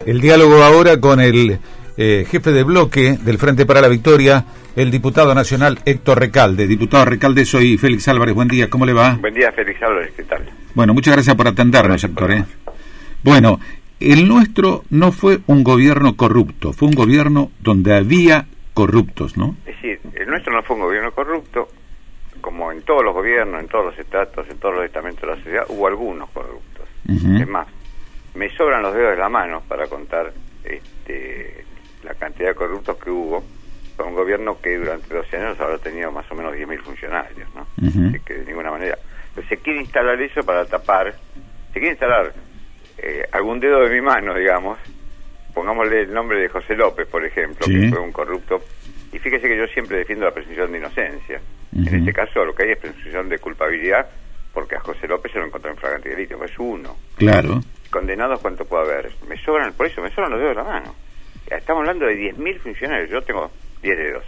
El diálogo ahora con el jefe de bloque del Frente para la Victoria, el diputado nacional Héctor Recalde. Diputado Recalde, soy Félix Álvarez, buen día, ¿cómo le va? Buen día, Félix Álvarez, ¿qué tal? Bueno, muchas gracias por atendernos, Héctor. Bueno, el nuestro no fue un gobierno corrupto, fue un gobierno donde había corruptos, ¿no? Es decir, el nuestro no fue un gobierno corrupto, como en todos los gobiernos, en todos los estratos, en todos los estamentos de la sociedad, hubo algunos corruptos. Es más, me sobran los dedos de la mano para contar la cantidad de corruptos que hubo. Fue un gobierno que durante 12 años habrá tenido más o menos 10.000 funcionarios, ¿no? Así que de ninguna manera. Pero se quiere instalar eso para tapar, se quiere instalar algún dedo de mi mano, digamos, pongámosle el nombre de José López, por ejemplo, que fue un corrupto, y fíjese que yo siempre defiendo la presunción de inocencia. En este caso lo que hay es presunción de culpabilidad, porque a José López se lo encontró en flagrante delito, es uno. Claro. Condenados, ¿cuánto puede haber? Por eso me sobran los dedos de la mano. Estamos hablando de 10.000 funcionarios, yo tengo 10 dedos.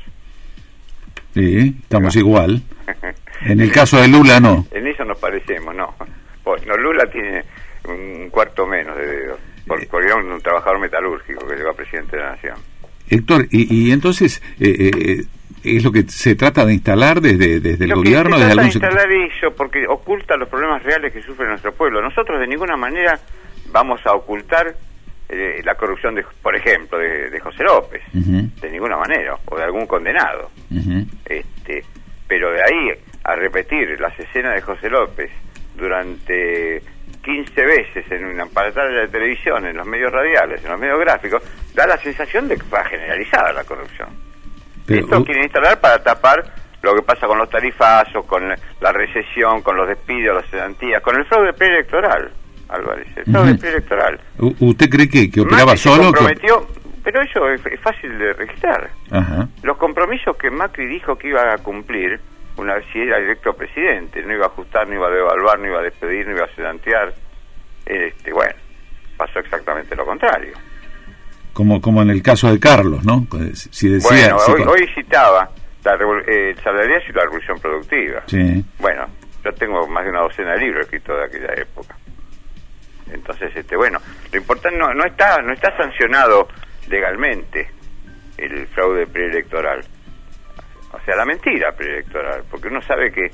Sí, estamos igual. En el caso de Lula, no. En eso nos parecemos, no. Pues, no, Lula tiene un cuarto menos de dedos, porque es un trabajador metalúrgico que lleva presidente de la Nación. Héctor, y entonces, ¿es lo que se trata de instalar desde el gobierno? Se desde trata algún de instalar eso porque oculta los problemas reales que sufre nuestro pueblo. Nosotros de ninguna manera vamos a ocultar la corrupción, por ejemplo, de José López, de ninguna manera, o de algún condenado. Pero de ahí a repetir las escenas de José López durante 15 veces en una pantalla de televisión, en los medios radiales, en los medios gráficos, da la sensación de que va generalizada la corrupción. Pero, esto quieren instalar para tapar lo que pasa con los tarifazos, con la recesión, con los despidos, las cesantías, con el fraude preelectoral, Álvarez, el fraude preelectoral. ¿Usted cree que operaba solo? Comprometió, pero eso es fácil de registrar. Los compromisos que Macri dijo que iba a cumplir una vez si era electo presidente, no iba a ajustar, no iba a devaluar, no iba a despedir, no iba a sedantear. Bueno, pasó exactamente lo contrario. Como en el caso de Carlos, ¿no? Si decía, bueno, hoy citaba el salariazo y la revolución productiva. Sí. Bueno, yo tengo más de una docena de libros escritos de aquella época. Entonces, bueno, lo importante no está sancionado legalmente el fraude preelectoral. O sea, la mentira preelectoral, porque uno sabe que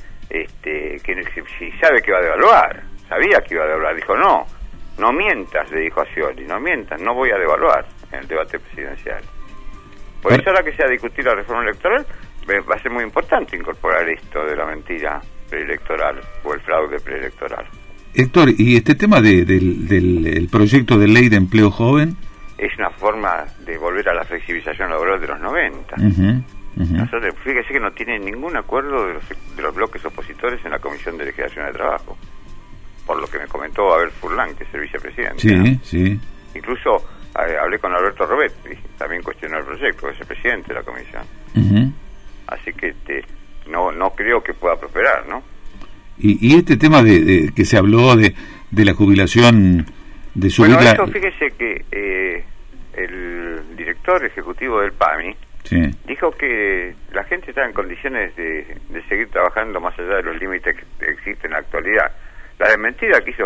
si sabe que va a devaluar, sabía que iba a devaluar, dijo no mientas, le dijo a Scioli, no mientas, no voy a devaluar en el debate presidencial. Por eso ahora que se va a discutir la reforma electoral, va a ser muy importante incorporar esto de la mentira preelectoral o el fraude preelectoral. Héctor, ¿y este tema del proyecto de ley de empleo joven? Es una forma de volver a la flexibilización laboral de los 90. Nosotros, fíjese que no tiene ningún acuerdo de los bloques opositores en la Comisión de Legislación de Trabajo, por lo que me comentó Abel Furlan, que es el vicepresidente. Sí, sí. Incluso hablé con Alberto Robetti, también cuestionó el proyecto, que es el presidente de la comisión. Así que no creo que pueda prosperar, ¿no? Y este tema de que se habló de la jubilación, de subir bueno, eso fíjese que el director ejecutivo del PAMI dijo que la gente está en condiciones de seguir trabajando más allá de los límites que existen en la actualidad. La desmentida que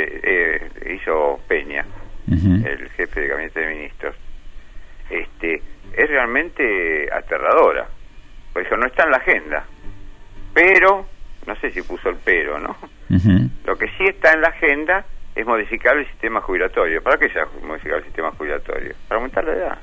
hizo Peña, el jefe de gabinete de ministros, es realmente aterradora. Por eso no está en la agenda. Pero, no sé si puso el pero, ¿no? Lo que sí está en la agenda es modificar el sistema jubilatorio. ¿Para qué se va a modificar el sistema jubilatorio? Para aumentar la edad.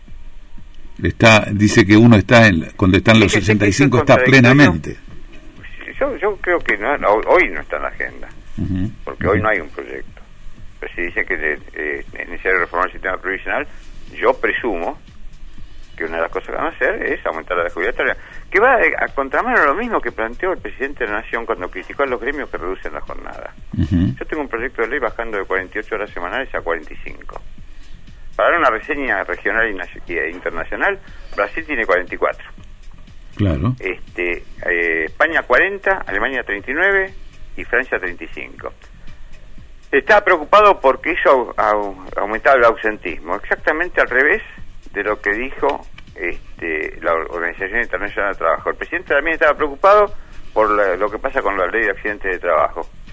Dice que uno está cuando están los 65 está plenamente. Yo creo que hoy no está en la agenda, porque hoy no hay un proyecto. Pero si dice que es necesario reformar el sistema previsional, yo presumo que una de las cosas que van a hacer es aumentar la edad jubilatoria, que va a contramano a lo mismo que planteó el presidente de la Nación cuando criticó a los gremios que reducen la jornada. Yo tengo un proyecto de ley bajando de 48 horas semanales a 45. Para dar una reseña regional e internacional, Brasil tiene 44. Claro. España 40, Alemania 39 y Francia 35. Estaba preocupado porque eso aumentaba el ausentismo, exactamente al revés de lo que dijo la Organización Internacional del Trabajo. El presidente también estaba preocupado por lo que pasa con la ley de accidentes de trabajo.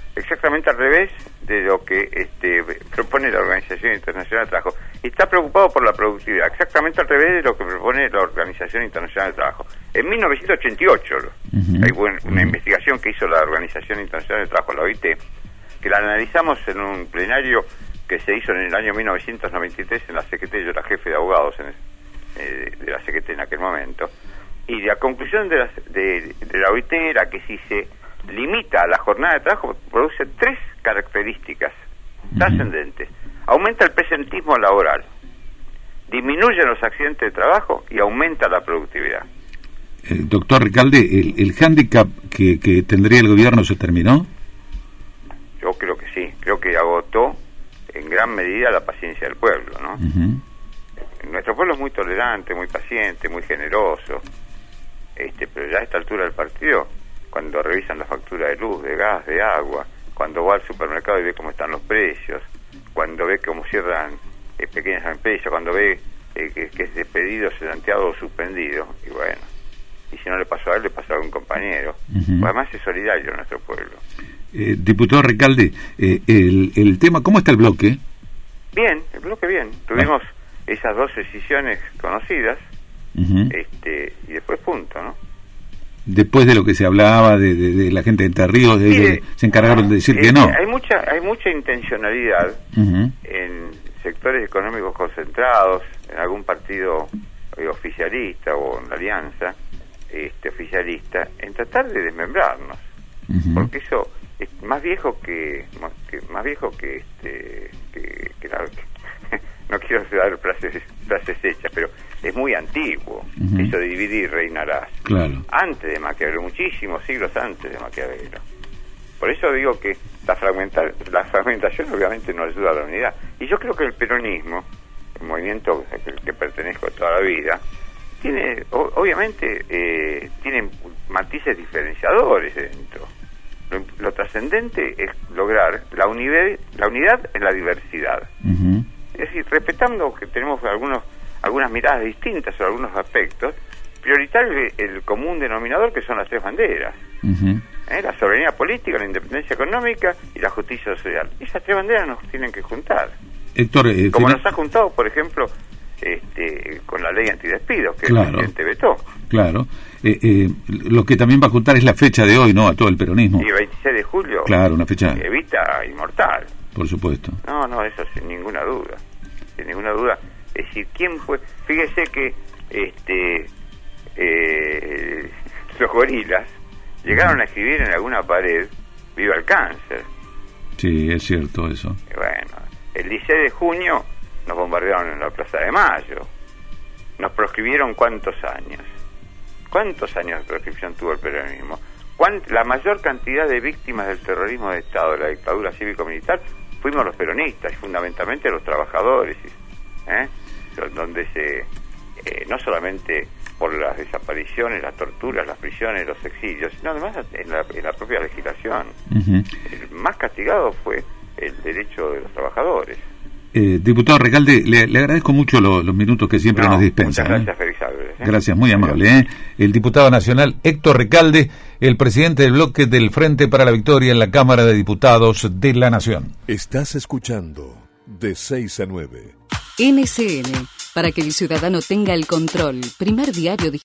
exactamente al revés de lo que propone la Organización Internacional del Trabajo. Y está preocupado por la productividad, exactamente al revés de lo que propone la Organización Internacional del Trabajo. En 1988, hay una investigación que hizo la Organización Internacional del Trabajo, la OIT, que la analizamos en un plenario que se hizo en el año 1993 en la CGT. Yo era jefe de abogados de la CGT en aquel momento, y la conclusión de la OIT era que si se limita la jornada de trabajo, produce 3 características trascendentes. Aumenta el presentismo laboral, disminuyen los accidentes de trabajo y aumenta la productividad. Doctor Recalde, ¿el hándicap que tendría el gobierno se terminó? Yo creo que sí, creo que agotó en gran medida la paciencia del pueblo, ¿no? Nuestro pueblo es muy tolerante, muy paciente, muy generoso, pero ya a esta altura del partido, cuando revisan la factura de luz, de gas, de agua, cuando va al supermercado y ve cómo están los precios, cuando ve cómo cierran pequeñas empresas, cuando ve que es despedido, cesanteado o suspendido, y bueno, y si no le pasó a él, le pasó a algún compañero. Además es solidario nuestro pueblo. Diputado Recalde, el tema, ¿cómo está el bloque? Bien, el bloque bien. Tuvimos esas 2 decisiones conocidas, y después punto, ¿no? Después de lo que se hablaba de la gente de Entre Ríos, se encargaron de decir que no. Hay mucha intencionalidad en sectores económicos concentrados, en algún partido oficialista o en la alianza oficialista, en tratar de desmembrarnos, porque eso es más viejo que no quiero dar frases hechas, pero es muy antiguo, eso de dividir y reinarás. Claro. Antes de Maquiavelo, muchísimos siglos antes de Maquiavelo. Por eso digo que la fragmentación obviamente no ayuda a la unidad. Y yo creo que el peronismo, el movimiento al que pertenezco toda la vida, tiene, obviamente, tiene matices diferenciadores dentro. Lo trascendente es lograr la unidad en la diversidad. Es decir, respetando que tenemos algunas miradas distintas sobre algunos aspectos, prioritar el común denominador, que son las 3 banderas. La soberanía política, la independencia económica y la justicia social. Esas 3 banderas nos tienen que juntar. Héctor, como nos ha juntado, por ejemplo, con la ley antidespidos, que el presidente vetó. Claro. Lo que también va a juntar es la fecha de hoy, ¿no?, a todo el peronismo. Y el 26 de julio. Claro, una fecha. Evita inmortal. Por supuesto. No, eso sin ninguna duda. Sin ninguna duda. Es decir, ¿quién fue? Fíjese que los gorilas llegaron a escribir en alguna pared: "Viva el cáncer". Sí, es cierto eso. Y bueno, el 16 de junio nos bombardearon en la Plaza de Mayo. Nos proscribieron ¿cuántos años? ¿Cuántos años de proscripción tuvo el peronismo? La mayor cantidad de víctimas del terrorismo de Estado, de la dictadura cívico-militar, fuimos los peronistas, y fundamentalmente los trabajadores, donde no solamente por las desapariciones, las torturas, las prisiones, los exilios, sino además en la propia legislación. El más castigado fue el derecho de los trabajadores. Diputado Recalde, le agradezco mucho los minutos que siempre nos dispensa. Muchas gracias, Félix Álvarez. Gracias, muy amable. El diputado nacional Héctor Recalde, el presidente del bloque del Frente para la Victoria en la Cámara de Diputados de la Nación. Estás escuchando de 6 a 9. NCN, para que el ciudadano tenga el control. Primer diario digital.